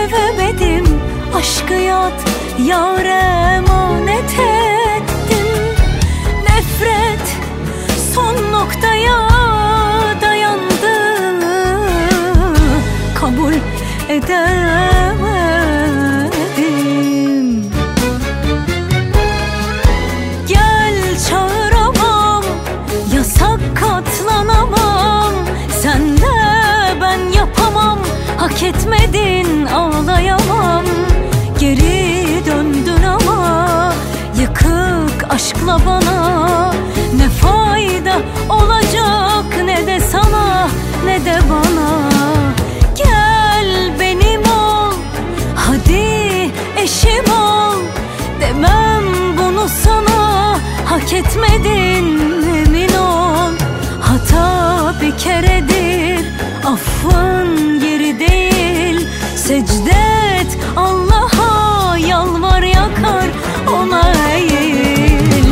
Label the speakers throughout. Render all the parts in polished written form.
Speaker 1: sevemedim. Aşkı yat yâre emanet ettim. Nefret son noktaya dayandı, kabul edemedim. Gel çağıramam, yasak katlanamam. Sen de ben yapamam, hak etmedin ağlayamam. Geri döndün ama yıkık aşkla bana. Ne fayda olacak ne de sana ne de bana. Gel benim ol, hadi eşim ol. Demem bunu sana, hak etmedin emin ol. Hata bir keredir, affın yeri değil. Secde et Allah'a, yalvar yakar ona eğil.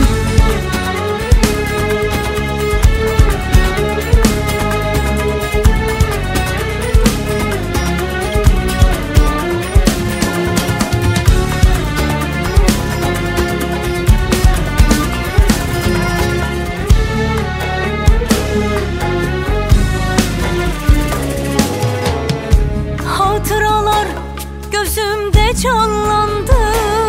Speaker 1: Hatıralar gözümde canlandı.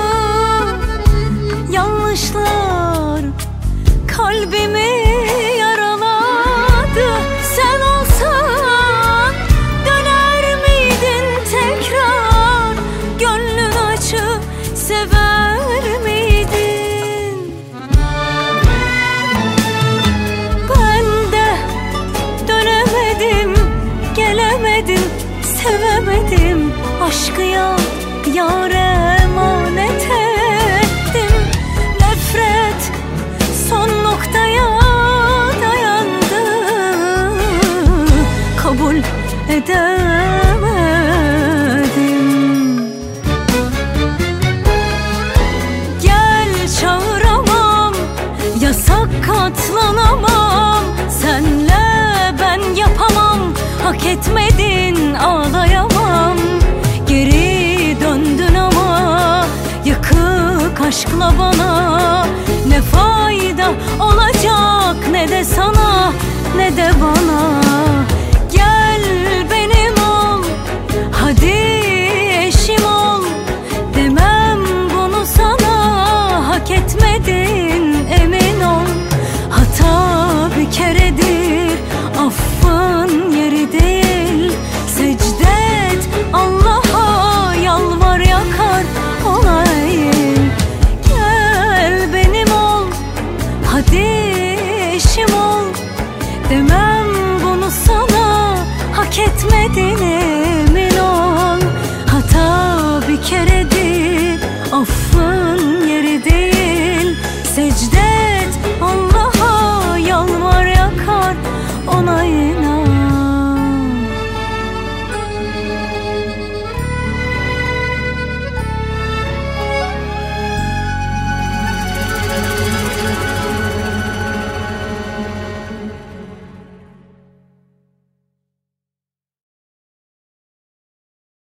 Speaker 1: Yanlışlar kalbimi yaraladı. Sen olsan döner miydin tekrar? Gönlün açıp sever miydin? Ben de dönemedim, gelemedim, sevemedim. Aşkı yâre emanet ettim. Nefret son noktaya dayandı, kabul edemedim. Gel çağıramam, yasak katlanamam. Senle ben yapamam, hak etmedin ağlayamam. Geri döndün ama yıkık aşkla bana. Ne fayda olacak ne de sana ne de bana. Gel benim ol, hadi eşim ol. Demem bunu sana, hak etmedin emin ol. Hata bir keredir, affın yeri değil. Secde et Allah'a, yalvar yakar ona eğil. Gel benim ol, hadi eşim ol. Demem bunu sana, hak etmedin